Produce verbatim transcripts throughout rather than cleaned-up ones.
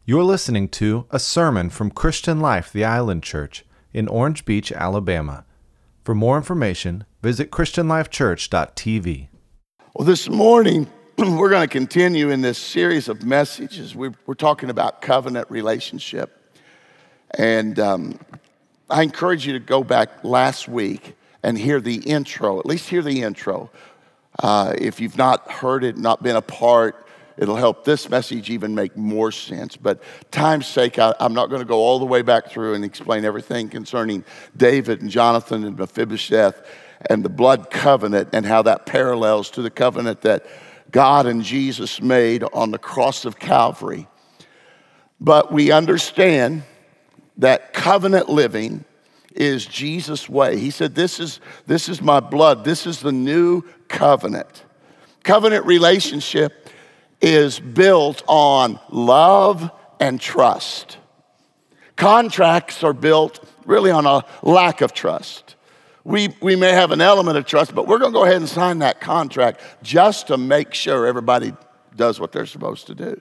You're listening to a sermon from Christian Life, the Island Church in Orange Beach, Alabama. For more information, visit christian life church dot t v. Well, this morning, we're going to continue in this series of messages. We're, we're talking about covenant relationship. And um, I encourage you to go back last week and hear the intro, at least hear the intro. Uh, if you've not heard it, not been a part, it'll help this message even make more sense. But time's sake, I, I'm not going to go all the way back through and explain everything concerning David and Jonathan and Mephibosheth and the blood covenant and how that parallels to the covenant that God and Jesus made on the cross of Calvary. But we understand that covenant living is Jesus' way. He said, this is, this is my blood. This is the new covenant. Covenant relationship is built on love and trust. Contracts are built really on a lack of trust. We, we may have an element of trust, but we're going to go ahead and sign that contract just to make sure everybody does what they're supposed to do.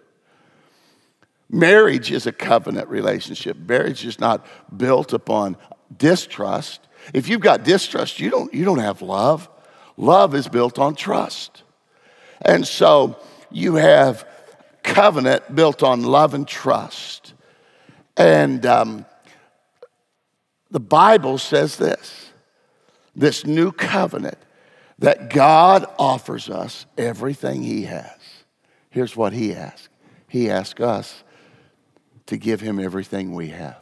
Marriage is a covenant relationship. Marriage is not built upon distrust. If you've got distrust, you don't, you don't have love. Love is built on trust. And so you have covenant built on love and trust. And um, the Bible says this, this new covenant, that God offers us everything he has. Here's what he asks. He asks us to give him everything we have.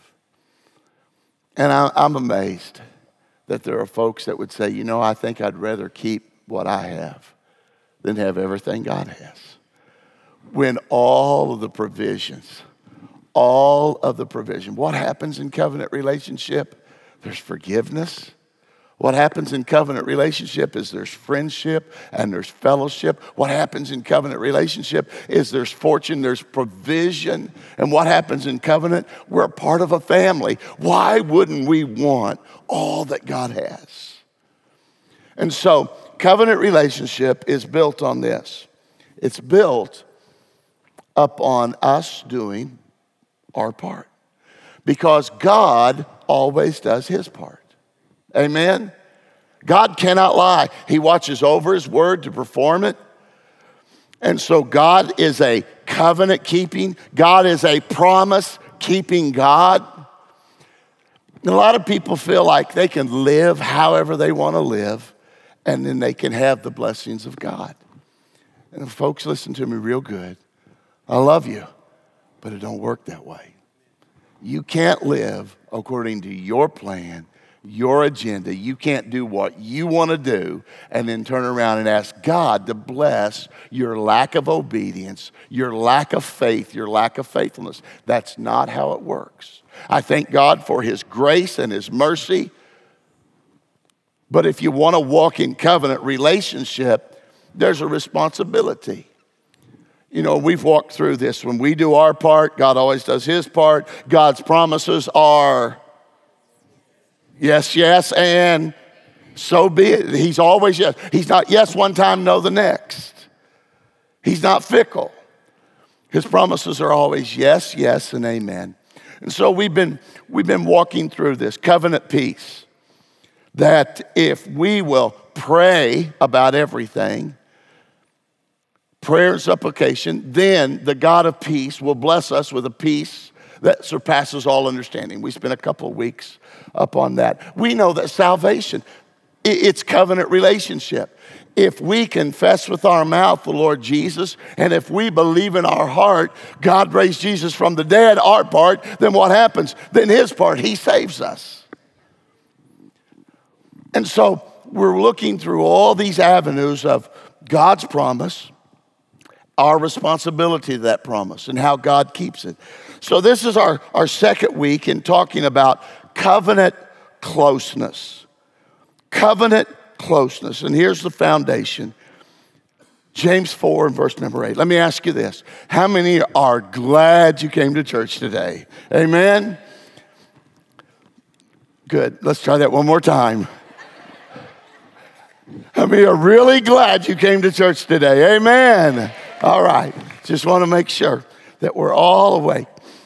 And I, I'm amazed that there are folks that would say, you know, I think I'd rather keep what I have than have everything God has. When all of the provisions, all of the provision, what happens in covenant relationship? There's forgiveness. What happens in covenant relationship is there's friendship and there's fellowship. What happens in covenant relationship is there's fortune, there's provision. And what happens in covenant? We're a part of a family. Why wouldn't we want all that God has? And so covenant relationship is built on this. It's built up on us doing our part. Because God always does his part. Amen? God cannot lie. He watches over his word to perform it. And so God is a covenant keeping. God is a promise keeping God. And a lot of people feel like they can live however they want to live, and then they can have the blessings of God. And folks, listen to me real good. I love you, but it don't work that way. You can't live according to your plan, your agenda. You can't do what you want to do and then turn around and ask God to bless your lack of obedience, your lack of faith, your lack of faithfulness. That's not how it works. I thank God for his grace and his mercy. But if you want to walk in covenant relationship, there's a responsibility. You know, we've walked through this. When we do our part, God always does his part. God's promises are yes, yes, and so be it. He's always yes. He's not yes one time, no the next. He's not fickle. His promises are always yes, yes, and amen. And so we've been, we've been walking through this covenant peace, that if we will pray about everything, prayer and supplication, then the God of peace will bless us with a peace that surpasses all understanding. We spent a couple of weeks up on that. We know that salvation, it's covenant relationship. If we confess with our mouth the Lord Jesus, and if we believe in our heart God raised Jesus from the dead, our part, then what happens? Then his part, he saves us. And so we're looking through all these avenues of God's promise, our responsibility to that promise, and how God keeps it. So this is our, our second week in talking about covenant closeness. Covenant closeness. And here's the foundation. James four and verse number eight. Let me ask you this. How many are glad you came to church today? Amen? Good. Let's try that one more time. How many are really glad you came to church today? Amen. All right. Just want to make sure that we're all awake.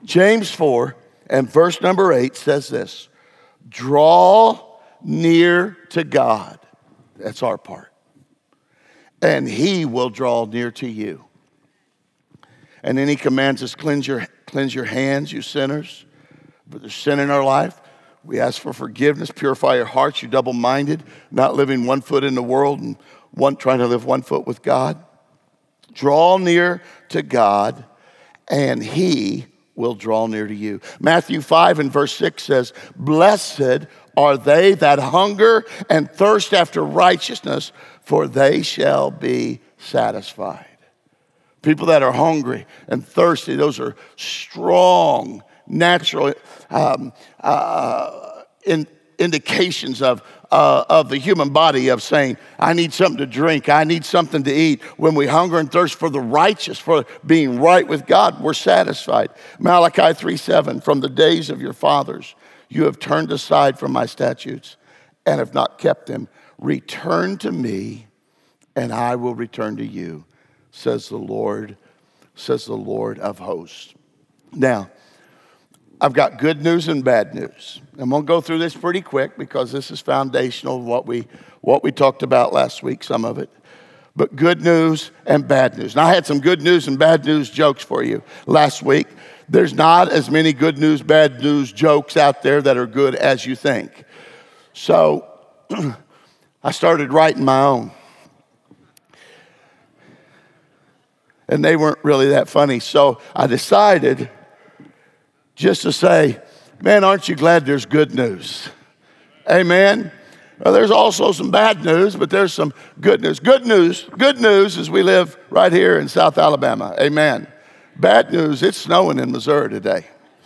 James four and verse number eight says this: draw near to God. That's our part. And he will draw near to you. And then he commands us, cleanse your, cleanse your hands, you sinners. But there's sin in our life. We ask for forgiveness. Purify your hearts, you double-minded, not living one foot in the world and one trying to live one foot with God. Draw near to God, and he will draw near to you. Matthew five and verse six says, blessed are they that hunger and thirst after righteousness, for they shall be satisfied. People that are hungry and thirsty, those are strong, natural um, uh, in, indications of, uh, of the human body of saying, I need something to drink, I need something to eat. When we hunger and thirst for the righteous, for being right with God, we're satisfied. Malachi three seven, from the days of your fathers, you have turned aside from my statutes and have not kept them. Return to me, and I will return to you, says the Lord, says the Lord of hosts. Now, I've got good news and bad news. I'm going to go through this pretty quick because this is foundational, what we, what we talked about last week, some of it. But good news and bad news. Now, I had some good news and bad news jokes for you last week. There's not as many good news, bad news jokes out there that are good as you think. So I started writing my own. And they weren't really that funny. So I decided just to say, man, aren't you glad there's good news? Amen. Well, there's also some bad news, but there's some good news. Good news, good news is we live right here in South Alabama. Amen. Bad news, it's snowing in Missouri today.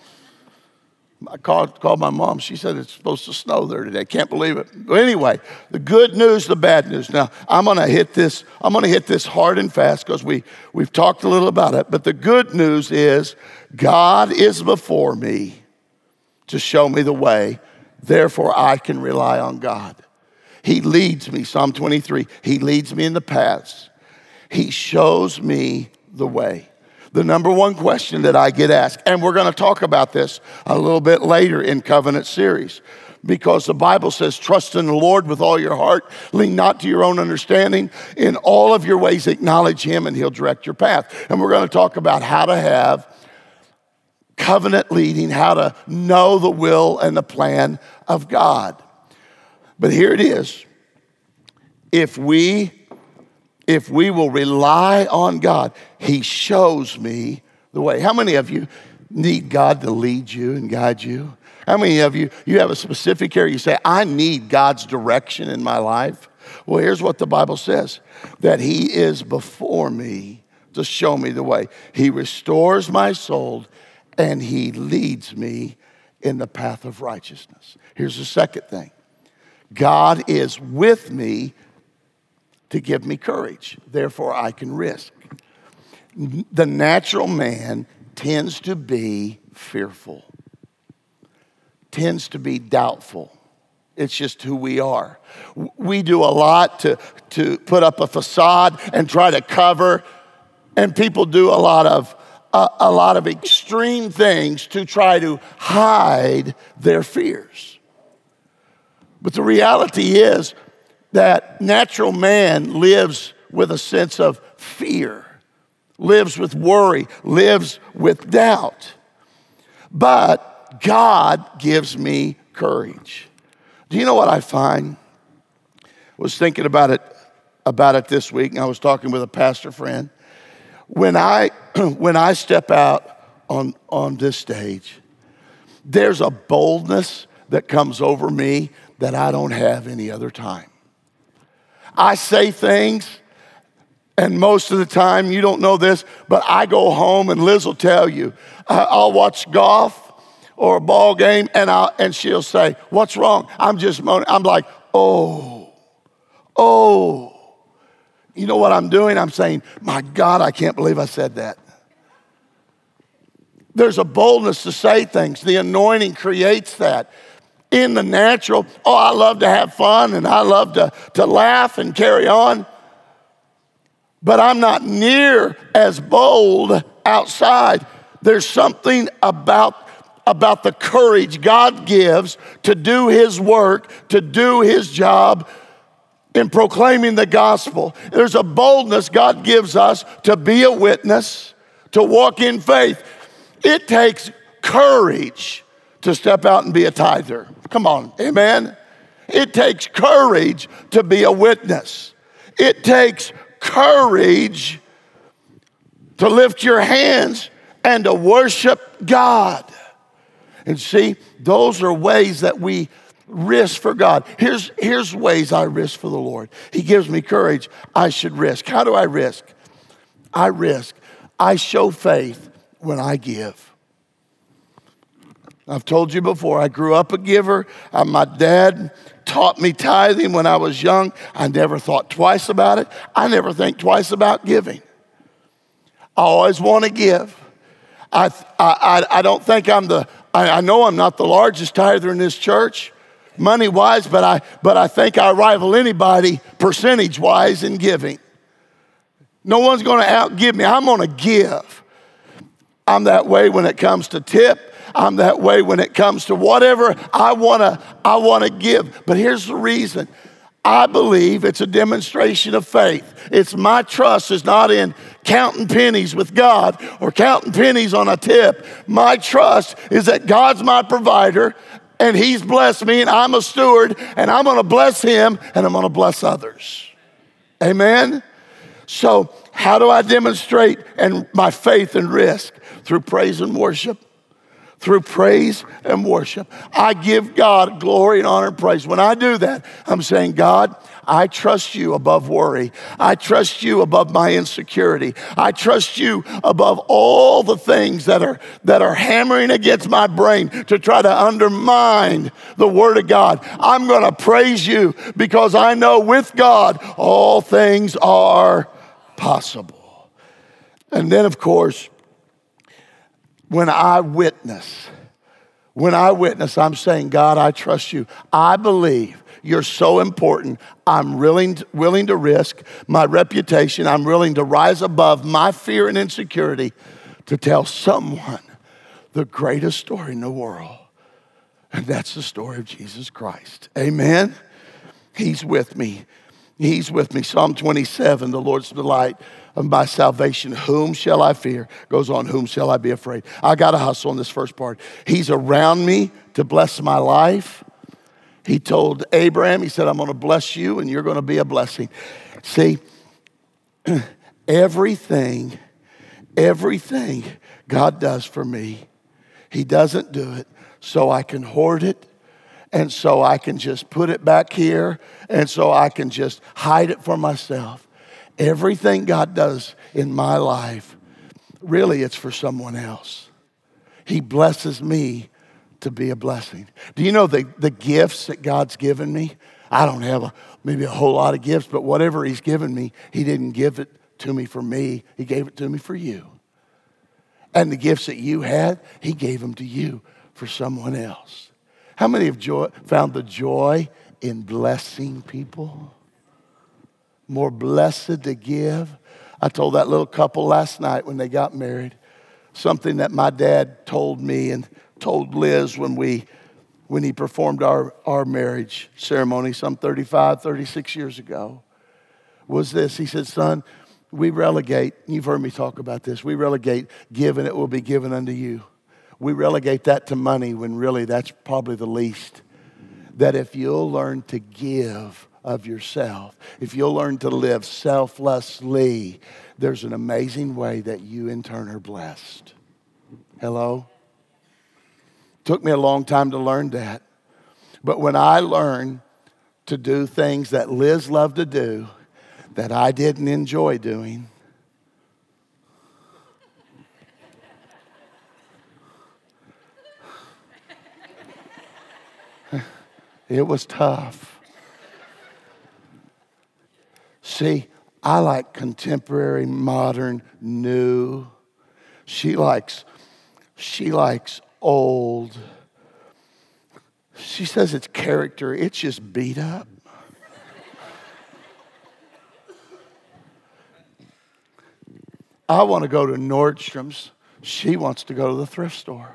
I called, called my mom. She said it's supposed to snow there today. Can't believe it. But anyway, the good news, the bad news. Now, I'm going to hit this. I'm going to hit this hard and fast because we, we've talked a little about it. But the good news is God is before me to show me the way. Therefore, I can rely on God. He leads me, Psalm twenty-three. He leads me in the paths. He shows me the way. The number one question that I get asked, and we're going to talk about this a little bit later in Covenant series, because the Bible says, trust in the Lord with all your heart, lean not to your own understanding. In all of your ways, acknowledge him, and he'll direct your path. And we're going to talk about how to have covenant leading, how to know the will and the plan of God. But here it is. If we If we will rely on God, he shows me the way. How many of you need God to lead you and guide you? How many of you, you have a specific area, you say, I need God's direction in my life? Well, here's what the Bible says, that he is before me to show me the way. He restores my soul, and he leads me in the path of righteousness. Here's the second thing. God is with me to give me courage. Therefore, I can risk. The natural man tends to be fearful, tends to be doubtful. It's just who we are. We do a lot to, to put up a facade and try to cover, and people do a lot of a, a lot of extreme things to try to hide their fears. But the reality is that natural man lives with a sense of fear, lives with worry, lives with doubt. But God gives me courage. Do you know what I find? I was thinking about it about it this week, and I was talking with a pastor friend. When I when I step out on, on this stage, there's a boldness that comes over me that I don't have any other time. I say things, and most of the time, you don't know this, but I go home, and Liz will tell you, uh, I'll watch golf or a ball game, and I'll, and she'll say, what's wrong? I'm just moaning. I'm like, oh, oh. You know what I'm doing? I'm saying, my God, I can't believe I said that. There's a boldness to say things. The anointing creates that. In the natural, oh, I love to have fun and I love to, to laugh and carry on. But I'm not near as bold outside There's something about, about the courage God gives to do his work, to do his job in proclaiming the gospel. There's a boldness God gives us to be a witness, to walk in faith. It takes courage to step out and be a tither. Come on, amen? It takes courage to be a witness. It takes courage to lift your hands and to worship God. And see, those are ways that we risk for God. Here's, here's ways I risk for the Lord. He gives me courage. I should risk. How do I risk? I risk. I show faith when I give. I've told you before, I grew up a giver. Uh, my dad taught me tithing when I was young. I never thought twice about it. I never think twice about giving. I always want to give. I, I, I don't think I'm the, I, I know I'm not the largest tither in this church, money-wise, but I, but I think I rival anybody percentage-wise in giving. No one's going to outgive me. I'm going to give. I'm that way when it comes to tip. I'm that way when it comes to whatever I want to I want to give. But here's the reason. I believe it's a demonstration of faith. It's my trust is not in counting pennies with God or counting pennies on a tip. My trust is that God's my provider and he's blessed me and I'm a steward and I'm going to bless him and I'm going to bless others. Amen? So how do I demonstrate and my faith and risk? Through praise and worship. Through praise and worship. I give God glory and honor and praise. When I do that, I'm saying, God, I trust you above worry. I trust you above my insecurity. I trust you above all the things that are, that are hammering against my brain to try to undermine the word of God. I'm going to praise you because I know with God, all things are possible. And then, of course, when I witness, when I witness, I'm saying, God, I trust you. I believe you're so important. I'm willing to, willing to risk my reputation. I'm willing to rise above my fear and insecurity to tell someone the greatest story in the world. And that's the story of Jesus Christ. Amen? He's with me. He's with me. Psalm twenty-seven, the Lord's delight of my salvation. Whom shall I fear? Goes on, whom shall I be afraid? I got to hustle on this first part. He's around me to bless my life. He told Abraham, he said, I'm going to bless you and you're going to be a blessing. See, everything, everything God does for me, he doesn't do it so I can hoard it. And so I can just put it back here. And so I can just hide it for myself. Everything God does in my life, really it's for someone else. He blesses me to be a blessing. Do you know the, the gifts that God's given me? I don't have a, maybe a whole lot of gifts, but whatever he's given me, he didn't give it to me for me. He gave it to me for you. And the gifts that you had, he gave them to you for someone else. How many have joy, found the joy in blessing people? More blessed to give. I told that little couple last night when they got married, something that my dad told me and told Liz when we when he performed our, our marriage ceremony some thirty-five, thirty-six years ago, was this. He said, son, we relegate, you've heard me talk about this, we relegate give and it will be given unto you. We relegate that to money when really that's probably the least. That if you'll learn to give of yourself, if you'll learn to live selflessly, there's an amazing way that you in turn are blessed. Hello? Took me a long time to learn that. But when I learned to do things that Liz loved to do, that I didn't enjoy doing, it was tough. See, I like contemporary, modern, new. She likes, she likes old. She says it's character. It's just beat up. I want to go to Nordstrom's, She wants to go to the thrift store.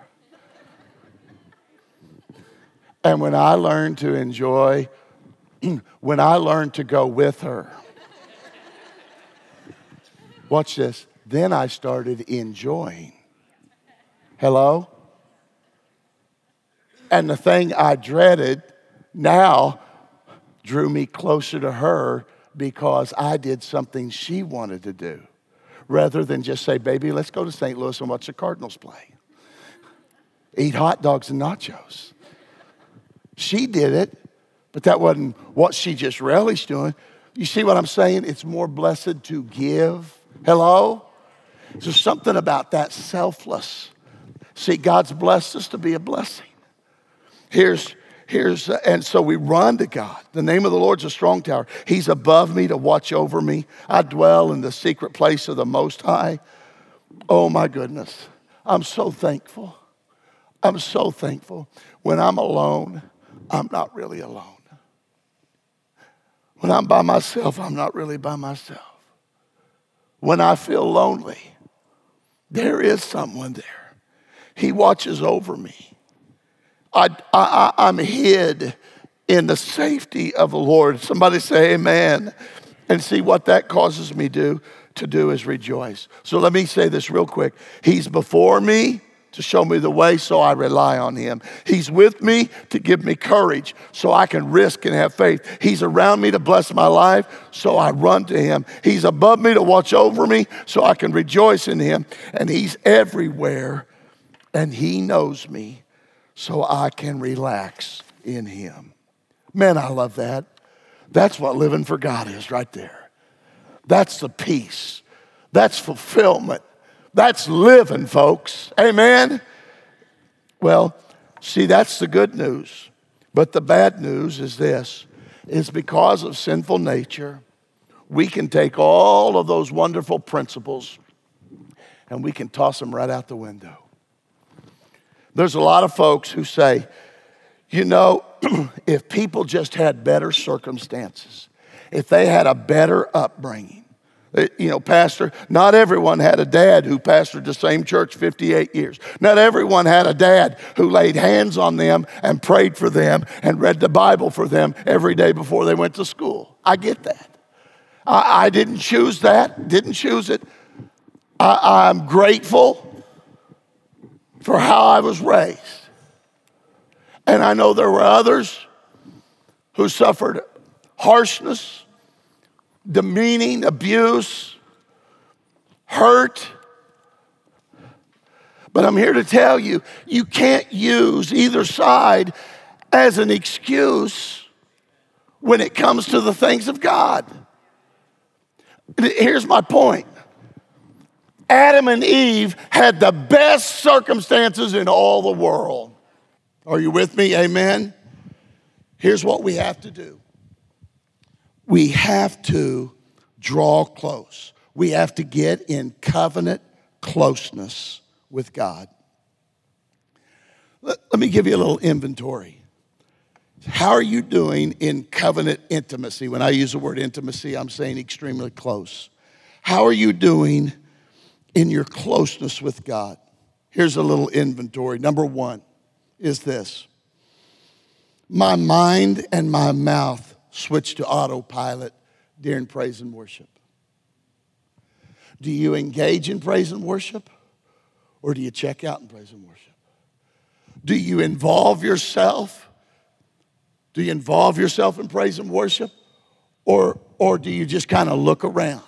And when I learned to enjoy, when I learned to go with her, watch this, then I started enjoying. Hello? And the thing I dreaded now drew me closer to her because I did something she wanted to do. Rather than just say, baby, let's go to Saint Louis and watch the Cardinals play. Eat hot dogs and nachos. She did it, but that wasn't what she just relished doing. You see what I'm saying? It's more blessed to give. Hello? There's something about that selfless. See, God's blessed us to be a blessing. Here's, here's, uh, and so we run to God. The name of the Lord's a strong tower. He's above me to watch over me. I dwell in the secret place of the Most High. Oh my goodness. I'm so thankful. I'm so thankful. When I'm alone, I'm not really alone. When I'm by myself, I'm not really by myself. When I feel lonely, there is someone there. He watches over me. I, I, I'm hid in the safety of the Lord. Somebody say amen. And see what that causes me do, to do is rejoice. So let me say this real quick. He's before me to show me the way, so I rely on him. He's with me to give me courage, so I can risk and have faith. He's around me to bless my life, so I run to him. He's above me to watch over me, so I can rejoice in him. And he's everywhere, and he knows me, so I can relax in him. Man, I love that. That's what living for God is right there. That's the peace. That's fulfillment. That's living, folks. Amen? Well, see, that's the good news. But the bad news is this, is because of sinful nature, we can take all of those wonderful principles and we can toss them right out the window. There's a lot of folks who say, you know, if people just had better circumstances, if they had a better upbringing, you know, pastor, not everyone had a dad who pastored the same church fifty-eight years. Not everyone had a dad who laid hands on them and prayed for them and read the Bible for them every day before they went to school. I get that. I, I didn't choose that, didn't choose it. I, I'm grateful for how I was raised. And I know there were others who suffered harshness, demeaning, abuse, hurt. But I'm here to tell you, you can't use either side as an excuse when it comes to the things of God. Here's my point. Adam and Eve had the best circumstances in all the world. Are you with me? Amen? Here's what we have to do. We have to draw close. We have to get in covenant closeness with God. Let, let me give you a little inventory. How are you doing in covenant intimacy? When I use the word intimacy, I'm saying extremely close. How are you doing in your closeness with God? Here's a little inventory. Number one is this. My mind and my mouth switch to autopilot during praise and worship. Do you engage in praise and worship, or do you check out in praise and worship? Do you involve yourself? Do you involve yourself in praise and worship, or, or do you just kind of look around?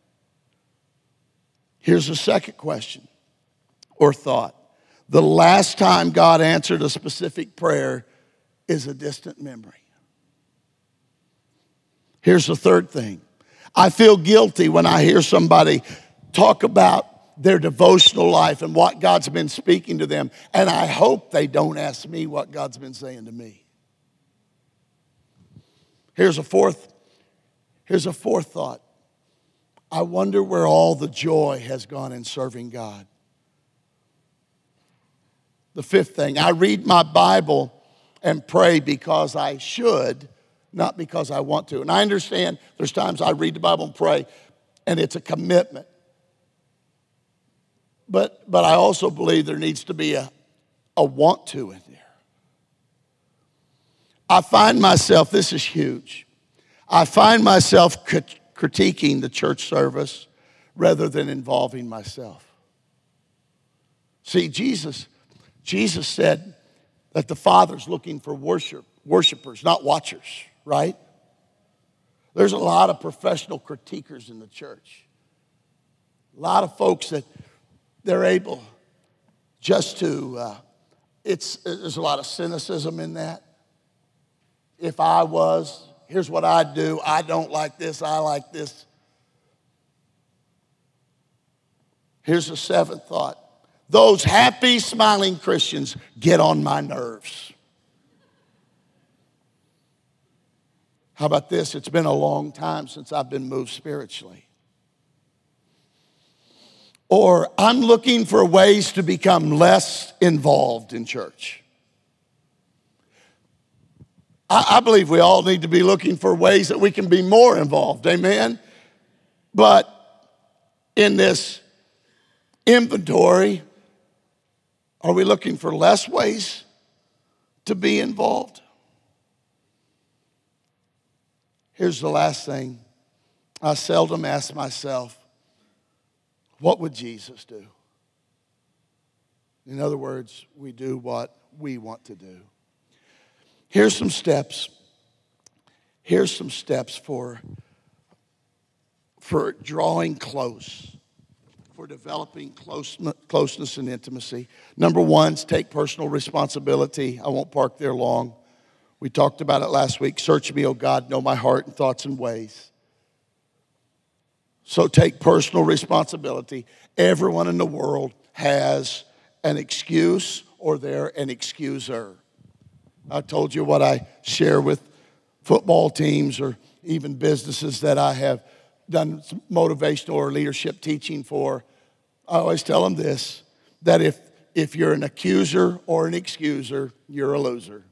Here's the second question or thought. The last time God answered a specific prayer is a distant memory. Here's the third thing. I feel guilty when I hear somebody talk about their devotional life and what God's been speaking to them, and I hope they don't ask me what God's been saying to me. Here's a fourth, here's a fourth thought. I wonder where all the joy has gone in serving God. The fifth thing, I read my Bible and pray because I should, not because I want to. And I understand there's times I read the Bible and pray, and it's a commitment. but, but I also believe there needs to be a, a want to in there. I find myself, this is huge, I find myself critiquing the church service rather than involving myself. See, Jesus, Jesus said that the Father's looking for worship, worshipers, not watchers, right? There's a lot of professional critiquers in the church. A lot of folks that they're able just to, uh, it's, there's a lot of cynicism in that. If I was, here's what I'd do. I don't like this, I like this. Here's the seventh thought. Those happy, smiling Christians get on my nerves. How about this? It's been a long time since I've been moved spiritually. Or I'm looking for ways to become less involved in church. I, I believe we all need to be looking for ways that we can be more involved, amen? But in this inventory, are we looking for less ways to be involved? Here's the last thing. I seldom ask myself, what would Jesus do? In other words, we do what we want to do. Here's some steps. Here's some steps for, for drawing close, for developing close, closeness and intimacy. Number one is take personal responsibility. I won't park there long. We talked about it last week. Search me, O God, know my heart and thoughts and ways. So take personal responsibility. Everyone in the world has an excuse or they're an excuser. I told you what I share with football teams or even businesses that I have done some motivational or leadership teaching for. I always tell them this, that if, if you're an accuser or an excuser, you're a loser.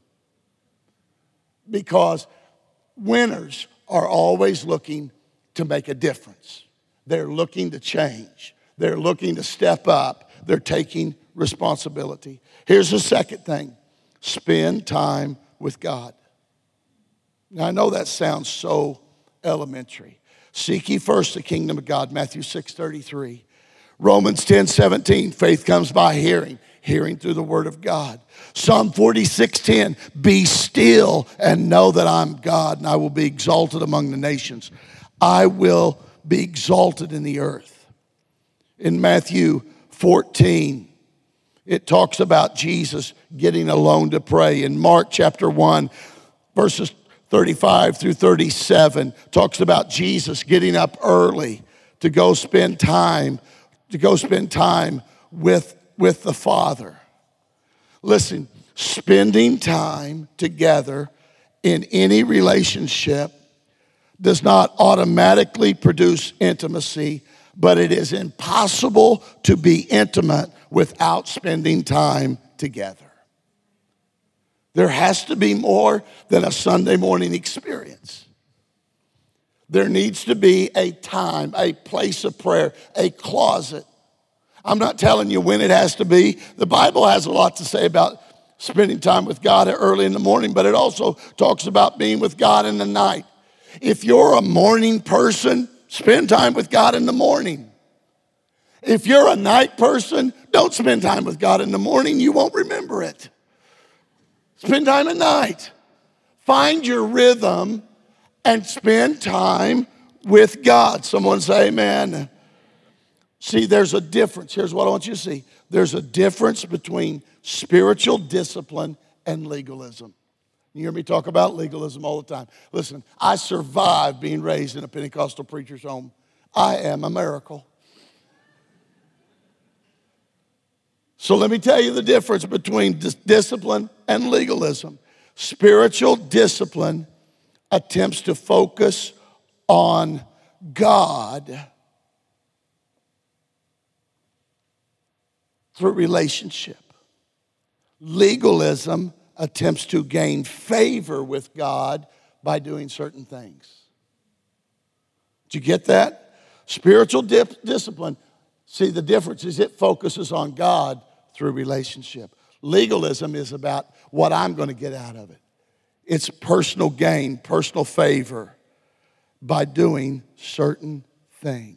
Because winners are always looking to make a difference. They're looking to change. They're looking to step up. They're taking responsibility. Here's the second thing. Spend time with God. Now, I know that sounds so elementary. Seek ye first the kingdom of God, Matthew six thirty-three. Romans ten seventeen, faith comes by hearing, hearing through the word of God. Psalm forty-six ten, be still and know that I'm God and I will be exalted among the nations. I will be exalted in the earth. In Matthew fourteen, it talks about Jesus getting alone to pray. In Mark chapter one, verses thirty-five through thirty-seven, talks about Jesus getting up early to go spend time, to go spend time with, with the Father. Listen, spending time together in any relationship does not automatically produce intimacy, but it is impossible to be intimate without spending time together. There has to be more than a Sunday morning experience. There needs to be a time, a place of prayer, a closet. I'm not telling you when it has to be. The Bible has a lot to say about spending time with God early in the morning, but it also talks about being with God in the night. If you're a morning person, spend time with God in the morning. If you're a night person, don't spend time with God in the morning. You won't remember it. Spend time at night. Find your rhythm and spend time with God. Someone say amen. See, there's a difference. Here's what I want you to see. There's a difference between spiritual discipline and legalism. You hear me talk about legalism all the time. Listen, I survived being raised in a Pentecostal preacher's home. I am a miracle. So let me tell you the difference between dis- discipline and legalism. Spiritual discipline attempts to focus on God through relationship. Legalism attempts to gain favor with God by doing certain things. Did you get that? Spiritual dip, discipline See, the difference is it focuses on God through relationship. Legalism is about what I'm going to get out of it. It's personal gain, personal favor by doing certain things.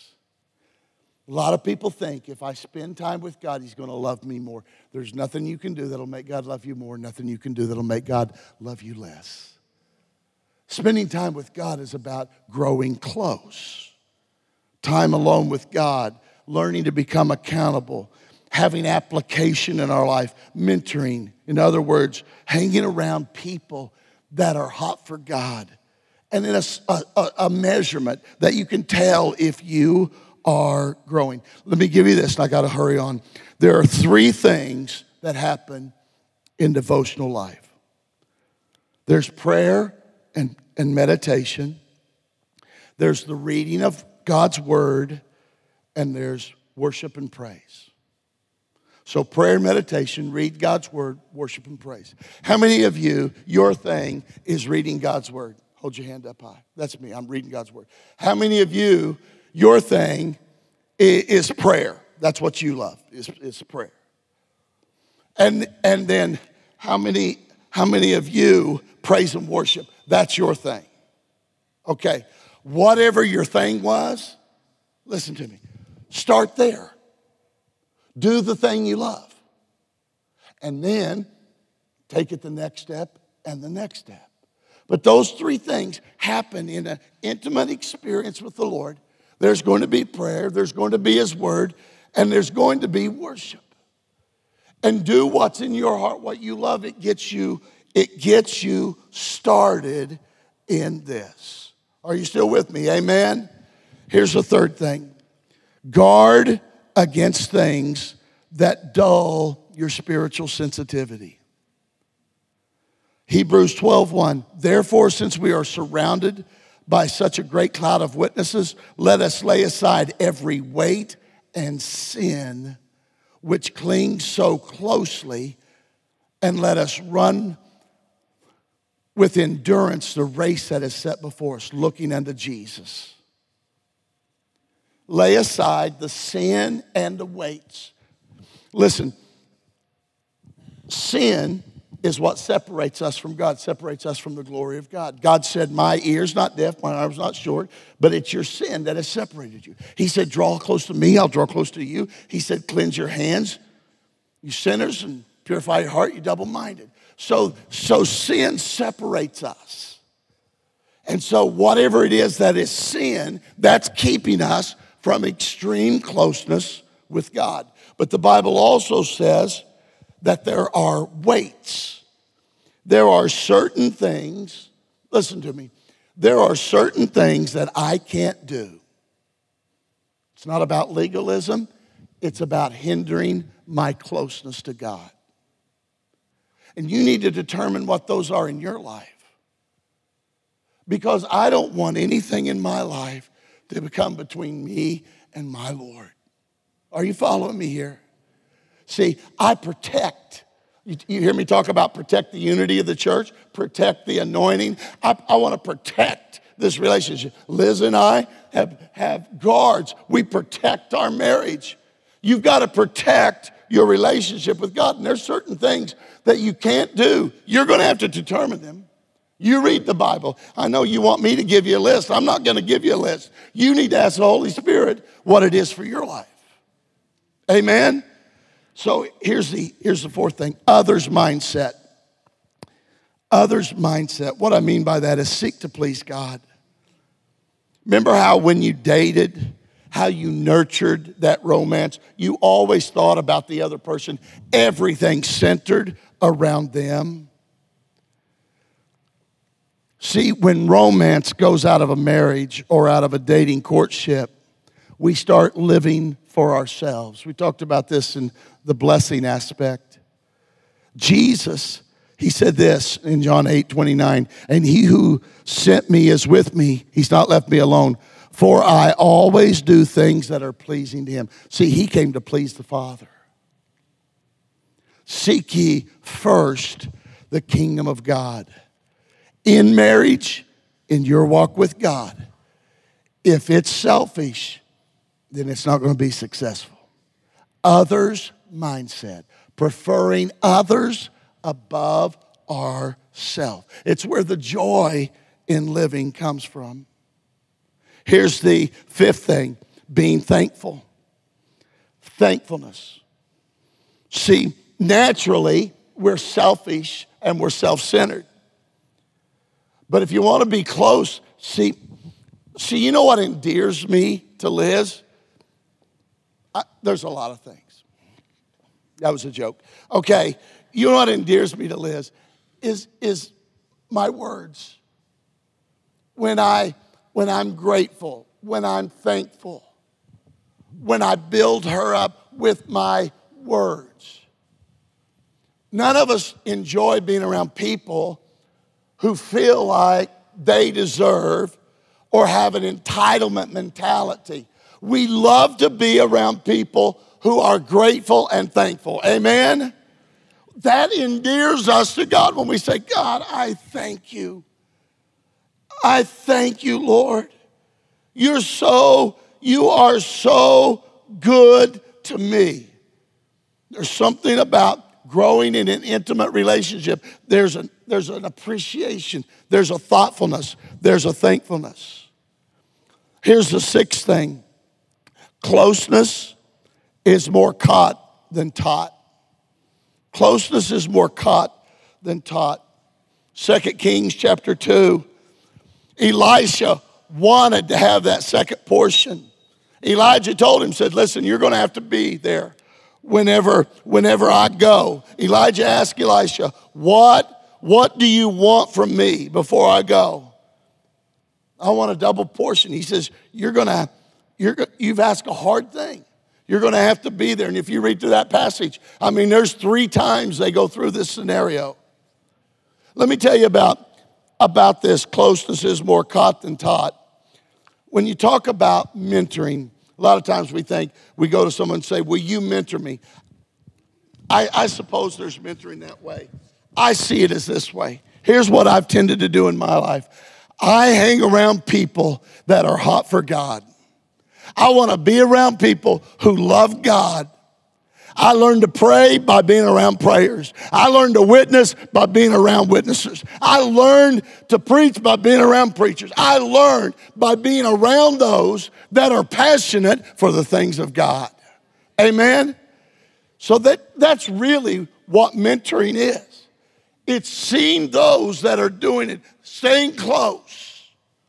A lot of people think if I spend time with God, He's going to love me more. There's nothing you can do that'll make God love you more, nothing you can do that'll make God love you less. Spending time with God is about growing close. Time alone with God, learning to become accountable, having application in our life, mentoring. In other words, hanging around people that are hot for God. And then a, a, a measurement that you can tell if you are growing. Let me give you this, and I got to hurry on. There are three things that happen in devotional life. There's prayer and, and meditation. There's the reading of God's word, and there's worship and praise. So prayer and meditation, read God's word, worship and praise. How many of you, your thing is reading God's word? Hold your hand up high. That's me. I'm reading God's word. How many of you, your thing is prayer? That's what you love, is, is prayer. And and then how many how many of you praise and worship? That's your thing. Okay. Whatever your thing was, listen to me. Start there. Do the thing you love. And then take it the next step and the next step. But those three things happen in an intimate experience with the Lord. There's going to be prayer, there's going to be His word, and there's going to be worship. And do what's in your heart, what you love. It gets you, it gets you started in this. Are you still with me? Amen? Here's the third thing. Guard against things that dull your spiritual sensitivity. Hebrews twelve one. Therefore, since we are surrounded by such a great cloud of witnesses, let us lay aside every weight and sin which clings so closely, and let us run with endurance the race that is set before us, looking unto Jesus. Lay aside the sin and the weights. Listen, sin is what separates us from God, separates us from the glory of God. God said, my ear's not deaf, my arm's not short, but it's your sin that has separated you. He said, draw close to me, I'll draw close to you. He said, cleanse your hands, you sinners, and purify your heart, you double-minded. So, so sin separates us. And so whatever it is that is sin, that's keeping us from extreme closeness with God. But the Bible also says that there are weights. There are certain things, listen to me, there are certain things that I can't do. It's not about legalism, it's about hindering my closeness to God. And you need to determine what those are in your life. Because I don't want anything in my life to become between me and my Lord. Are you following me here? See, I protect. You, you hear me talk about protect the unity of the church, protect the anointing. I, I want to protect this relationship. Liz and I have, have guards. We protect our marriage. You've got to protect your relationship with God. And there's certain things that you can't do. You're going to have to determine them. You read the Bible. I know you want me to give you a list. I'm not going to give you a list. You need to ask the Holy Spirit what it is for your life. Amen? So here's the, here's the fourth thing. Others' mindset. Others' mindset. What I mean by that is seek to please God. Remember how when you dated, how you nurtured that romance, you always thought about the other person. Everything centered around them. See, when romance goes out of a marriage or out of a dating courtship, we start living for ourselves. We talked about this in the blessing aspect. Jesus, he said this in John eight twenty-nine, and he who sent me is with me. He's not left me alone. For I always do things that are pleasing to him. See, he came to please the Father. Seek ye first the kingdom of God. In marriage, in your walk with God, if it's selfish, then it's not going to be successful. Others mindset, preferring others above ourselves. It's where the joy in living comes from. Here's the fifth thing, being thankful. Thankfulness. See, naturally, we're selfish and we're self-centered. But if you want to be close, see, see, you know what endears me to Liz? I, there's a lot of things. That was a joke. Okay, you know what endears me to Liz is, is my words. When, I, when I'm grateful, when I'm thankful, when I build her up with my words. None of us enjoy being around people who feel like they deserve or have an entitlement mentality. We love to be around people who are grateful and thankful. Amen? That endears us to God when we say, God, I thank you. I thank you, Lord. You're so, you are so good to me. There's something about growing in an intimate relationship. There's, a, there's an appreciation. There's a thoughtfulness. There's a thankfulness. Here's the sixth thing. Closeness is more caught than taught. Closeness is more caught than taught. Second Kings chapter two. Elisha wanted to have that second portion. Elijah told him, said, listen, you're going to have to be there whenever, whenever I go. Elijah asked Elisha, what, what do you want from me before I go? I want a double portion. He says, you're going to, you're, you've asked a hard thing. You're going to have to be there. And if you read through that passage, I mean, there's three times they go through this scenario. Let me tell you about, about this. Closeness is more caught than taught. When you talk about mentoring, a lot of times we think, we go to someone and say, will you mentor me? I, I suppose there's mentoring that way. I see it as this way. Here's what I've tended to do in my life. I hang around people that are hot for God. I want to be around people who love God. I learned to pray by being around prayers. I learned to witness by being around witnesses. I learned to preach by being around preachers. I learned by being around those that are passionate for the things of God. Amen? So that, that's really what mentoring is. It's seeing those that are doing it, staying close.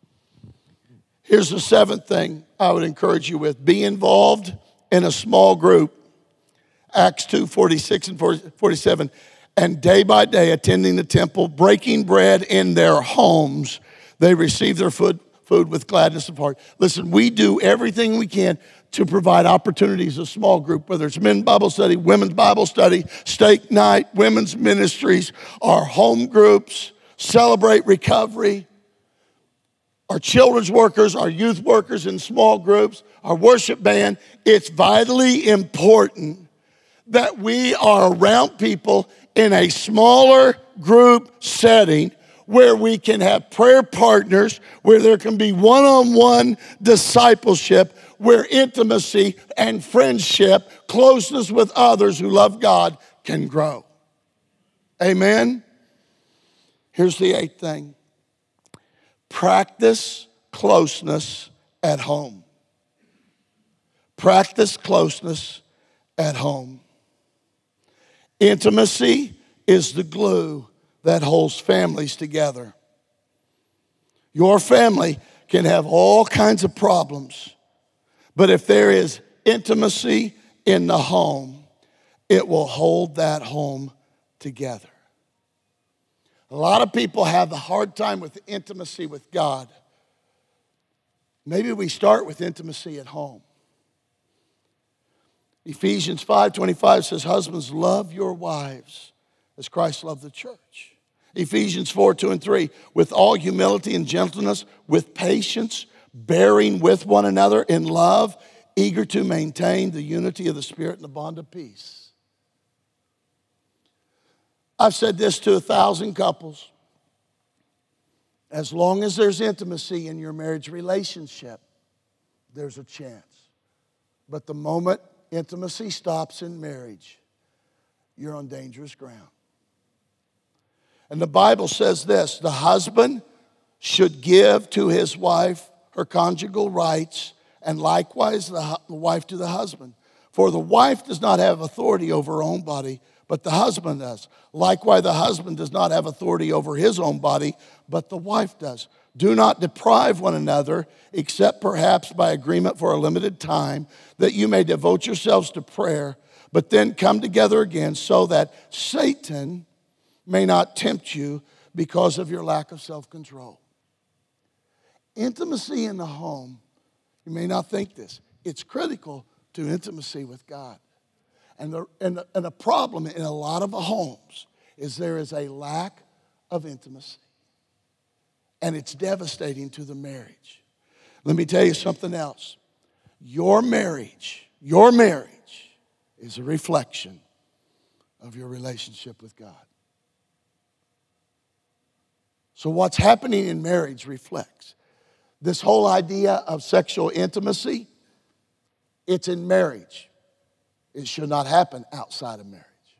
Here's the seventh thing I would encourage you with. Be involved in a small group. Acts two, forty-six and forty-seven. And day by day attending the temple, breaking bread in their homes, they receive their food, food with gladness of heart. Listen, we do everything we can to provide opportunities, a small group, whether it's men's Bible study, women's Bible study, steak night, women's ministries, our home groups, Celebrate Recovery, our children's workers, our youth workers in small groups, our worship band. It's vitally important that we are around people in a smaller group setting where we can have prayer partners, where there can be one-on-one discipleship, where intimacy and friendship, closeness with others who love God can grow. Amen? Here's the eighth thing. Practice closeness at home. Practice closeness at home. Intimacy is the glue that holds families together. Your family can have all kinds of problems, but if there is intimacy in the home, it will hold that home together. A lot of people have a hard time with intimacy with God. Maybe we start with intimacy at home. Ephesians five twenty-five says, husbands, love your wives as Christ loved the church. Ephesians four, two and three, with all humility and gentleness, with patience, bearing with one another in love, eager to maintain the unity of the Spirit and the bond of peace. I've said this to a thousand couples. As long as there's intimacy in your marriage relationship, there's a chance. But the moment intimacy stops in marriage, you're on dangerous ground. And the Bible says this: the husband should give to his wife her conjugal rights, and likewise the wife to the husband. For the wife does not have authority over her own body, but the husband does. Likewise, the husband does not have authority over his own body, but the wife does. Do not deprive one another, except perhaps by agreement for a limited time, that you may devote yourselves to prayer, but then come together again, so that Satan may not tempt you because of your lack of self-control. Intimacy in the home, you may not think this, it's critical to intimacy with God. And the, and, the, and the problem in a lot of homes is there is a lack of intimacy. And it's devastating to the marriage. Let me tell you something else. Your marriage, your marriage is a reflection of your relationship with God. So what's happening in marriage reflects. This whole idea of sexual intimacy, it's in marriage. It should not happen outside of marriage.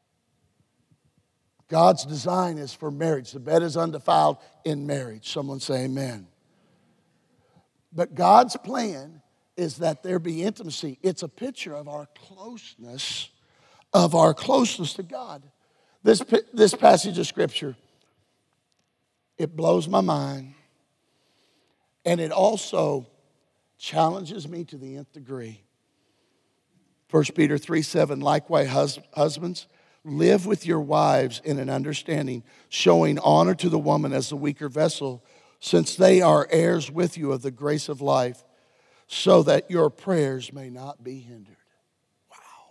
God's design is for marriage. The bed is undefiled in marriage. Someone say amen. But God's plan is that there be intimacy. It's a picture of our closeness, of our closeness to God. This, this passage of Scripture, it blows my mind. And it also challenges me to the nth degree. First Peter three seven, likewise, hus- husbands, live with your wives in an understanding, showing honor to the woman as the weaker vessel, since they are heirs with you of the grace of life, so that your prayers may not be hindered. Wow.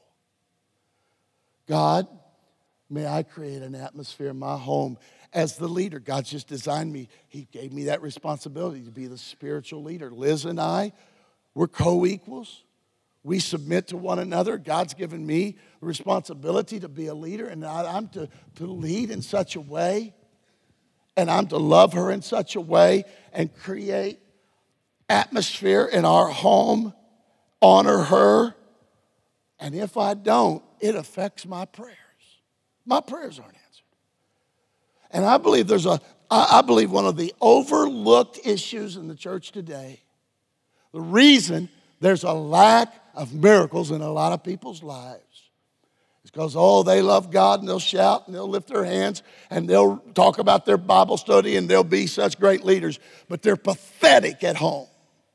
God, may I create an atmosphere in my home as the leader. God just designed me. He gave me that responsibility to be the spiritual leader. Liz and I, we're co-equals. We submit to one another. God's given me the responsibility to be a leader, and I'm to, to lead in such a way, and I'm to love her in such a way and create atmosphere in our home, honor her. And if I don't, it affects my prayers. My prayers aren't answered. And I believe there's a, I believe one of the overlooked issues in the church today, the reason there's a lack of miracles in a lot of people's lives is because, oh, they love God and they'll shout and they'll lift their hands and they'll talk about their Bible study and they'll be such great leaders, but they're pathetic at home.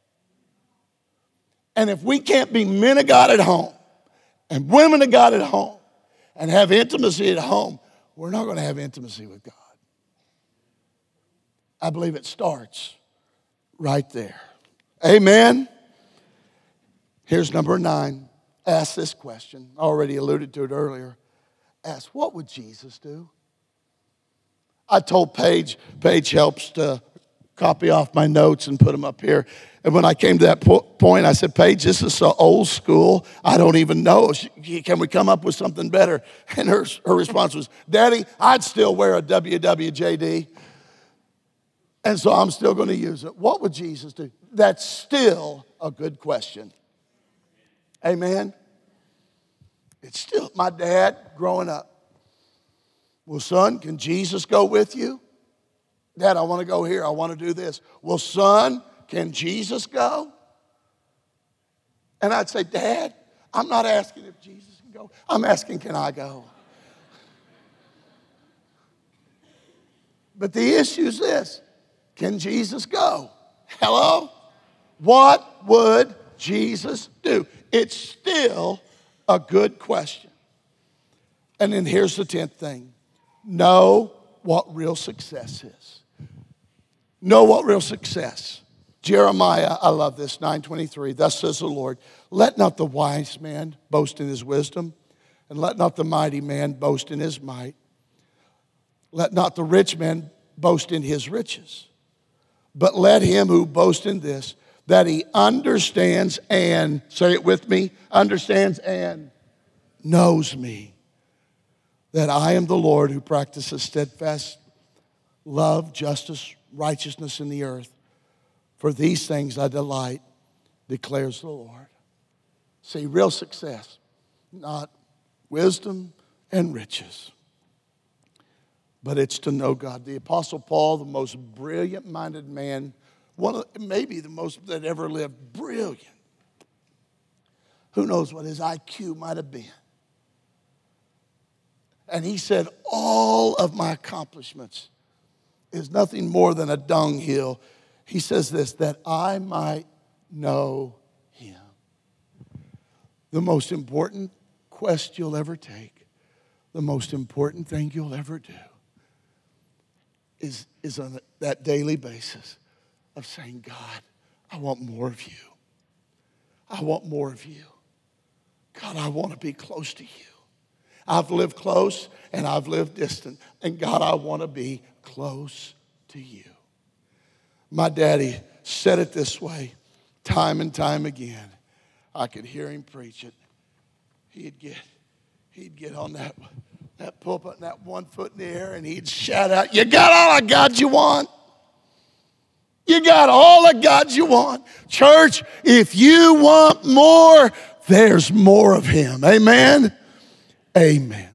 And if we can't be men of God at home and women of God at home and have intimacy at home, we're not going to have intimacy with God. I believe it starts right there. Amen. Here's number nine. Ask this question. I already alluded to it earlier. Ask, what would Jesus do? I told Paige, Paige helps to copy off my notes and put them up here. And when I came to that po- point, I said, Paige, this is so old school. I don't even know. Can we come up with something better? And her, her response was, Daddy, I'd still wear a W W J D. And so I'm still going to use it. What would Jesus do? That's still a good question. Amen? It's still, my dad growing up. Well, son, can Jesus go with you? Dad, I want to go here. I want to do this. Well, son, can Jesus go? And I'd say, Dad, I'm not asking if Jesus can go. I'm asking, can I go? But the issue is this. Can Jesus go? Hello? What would Jesus do? It's still a good question. And then here's the tenth thing. Know what real success is. Know what real success. Jeremiah, I love this, nine twenty-three. Thus says the Lord, let not the wise man boast in his wisdom, and let not the mighty man boast in his might. Let not the rich man boast in his riches. But let him who boasts in this, that he understands and, say it with me, understands and knows me, that I am the Lord who practices steadfast love, justice, righteousness in the earth. For these things I delight, declares the Lord. See, real success, not wisdom and riches, but it's to know God. The Apostle Paul, the most brilliant-minded man, one of, maybe the most that ever lived, brilliant. Who knows what his I Q might have been. And he said, all of my accomplishments is nothing more than a dunghill. He says this, that I might know him. The most important quest you'll ever take, the most important thing you'll ever do is, is on that daily basis of saying, God, I want more of you. I want more of you. God, I want to be close to you. I've lived close and I've lived distant. And God, I want to be close to you. My daddy said it this way time and time again. I could hear him preach it. He'd get, he'd get on that, that pulpit and that one foot in the air and he'd shout out, you got all of God you want. You got all of God you want. Church, if you want more, there's more of him. Amen? Amen.